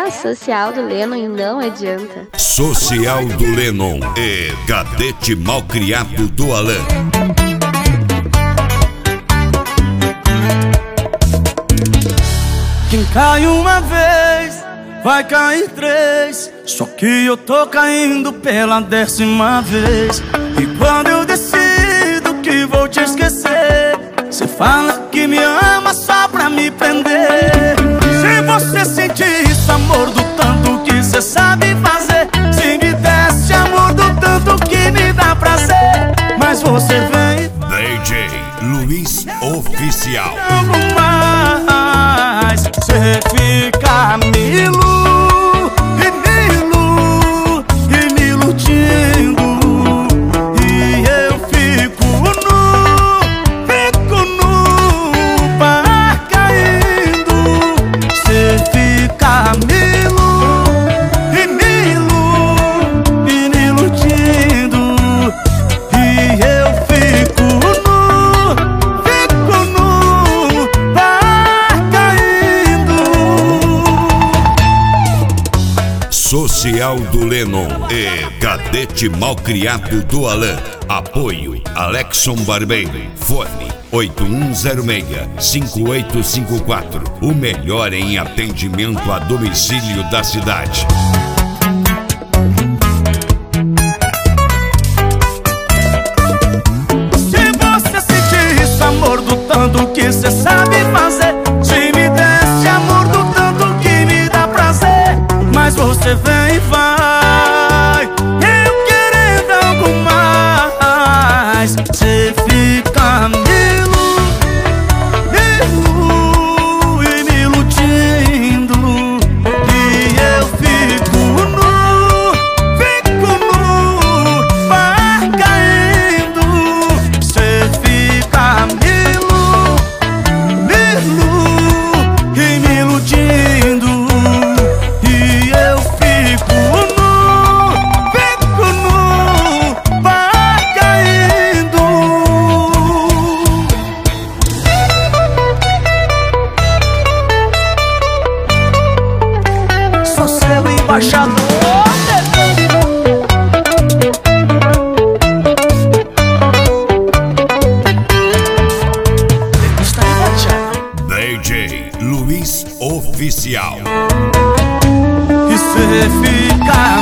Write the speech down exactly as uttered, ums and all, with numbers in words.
É, social do Lennon e não adianta. Social do Lennon é Cadete Malcriado do Alan. Quem cai uma vez, vai cair três. Só que eu tô caindo pela décima vez. E quando eu decido que vou te esquecer, cê fala que me ama só pra me prender. Se você sentir esse amor do tanto que cê sabe fazer, se me desse amor do tanto que me dá prazer, mas você vem D J Luiz Oficial. algo mais, cê fica me ilu, e me ilu, e me iludindo. E eu fico nu, fico nu, par caindo. Cê fica me ilu, e me ilu, e me iludindo. E eu fico nu, fico nu, par caindo. Social do Lennon é Cadete Malcriado do Alan. Apoio Alexson Barbeiro. Fone oito um zero seis, cinco oito cinco quatro. O melhor em atendimento a domicílio da cidade. Se você sentir esse amor do tanto que cê sabe fazer, se me desse amor do tanto que me dá prazer, mas você vem e vai, eu querendo algo mais. Cê fica me ilu, me ilu, e me iludindo. E eu fico nu, fico nu, par caindo. Cê fica me ilu, me ilu, e me iludindo. E eu fico nu, fico nu, par caindo. Sou seu embaixador. D J Luiz Oficial. E cê fica